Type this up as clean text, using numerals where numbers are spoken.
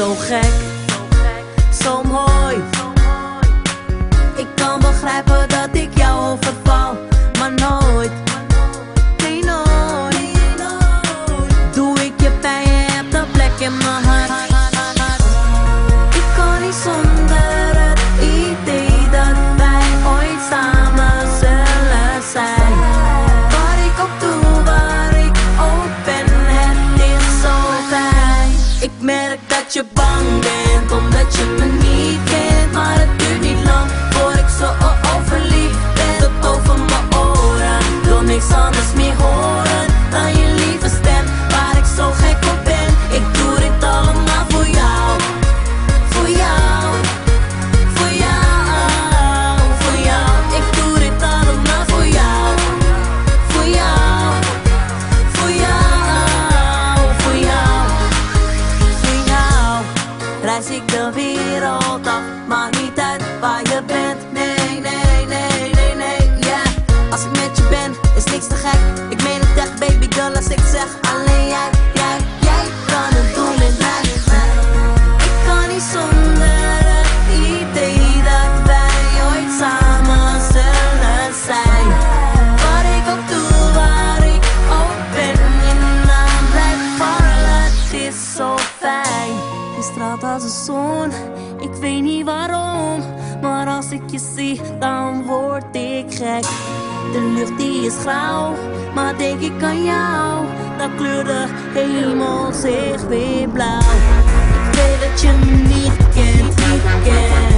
zo gek, zo mooi. Ik kan begrijpen dat ik jou overval, maar nooit, nee nooit. Doe ik je pijn, je hebt een plek in mijn hart. Ik kan niet zonder het idee dat wij ooit samen zullen zijn. Waar ik ook doe, waar ik ook ben, het is zo fijn. Ik merk dat je bang bent, omdat je me niet kent. Maar het duurt niet lang voor ik zo verliefd ben. Tot over mijn oren, wil niks anders meer horen dan je lieve stem, waar ik zo gek op ben. Ik doe dit allemaal voor jou, voor jou, voor jou, voor jou. Ik doe dit allemaal voor jou, voor jou, voor jou, voor jou, voor jou. Reis ik de wereld af, maakt niet uit waar je bent. Nee, nee, nee, nee, nee, yeah. Als ik met je ben, is niks te gek. Ik meen het echt, baby girl, als ik zeg alleen jij, jij kan het doen in mij. Ik kan niet zonder het idee dat wij ooit samen zullen zijn. Wat ik ook doe, waar ik ook ben, je naam blijft vallen, het is zo fijn. Je straalt als een zon, ik weet niet waarom, maar als ik je zie, dan word ik gek. De lucht die is grauw, maar denk ik aan jou, dan kleurt de hemel zich weer blauw. Ik weet dat je me niet kent, niet kent.